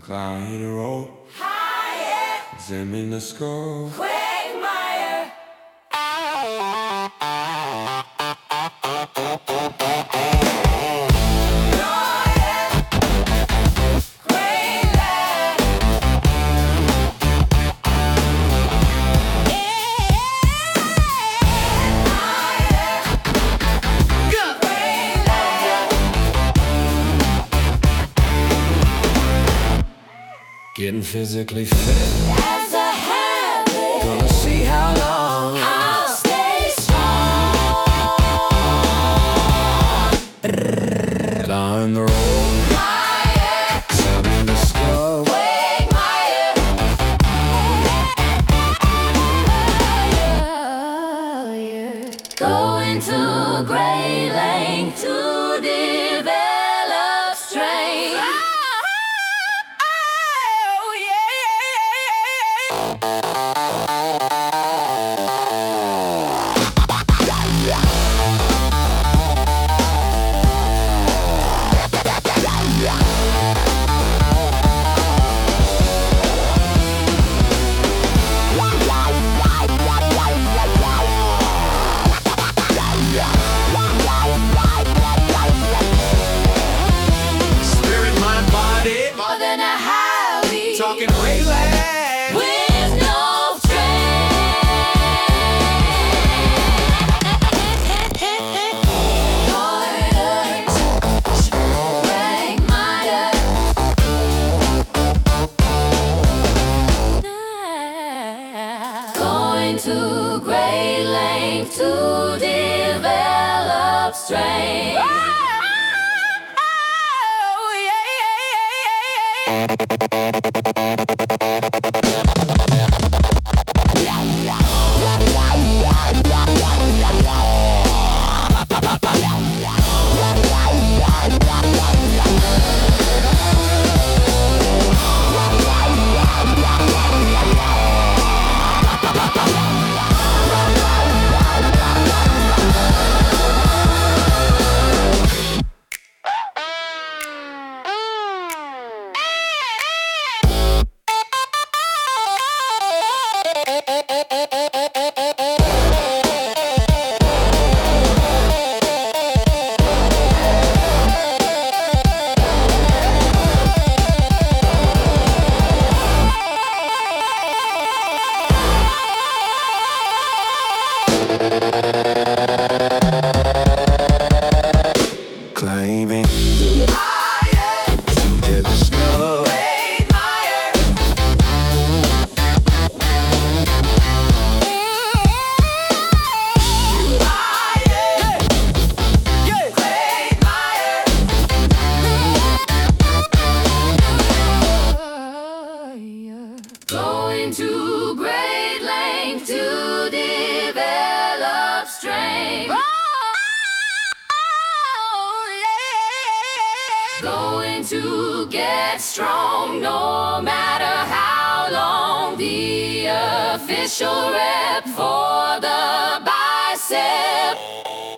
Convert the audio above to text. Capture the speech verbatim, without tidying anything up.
Kleine rope, Zim in the scope. Quagmire. Getting physically fit As a habit, gonna see how long I'll stay strong. Climb the rope, Higher, Zim in the scope. Quagmire. Going to great length to develop strength. Spirit, mind, body, More than a hobby. talking Rayland. With no Going to great length to develop strength. Climbing to the snow. Going to great length to develop strength. Going to get strong no matter how long. The official rep for the bicep.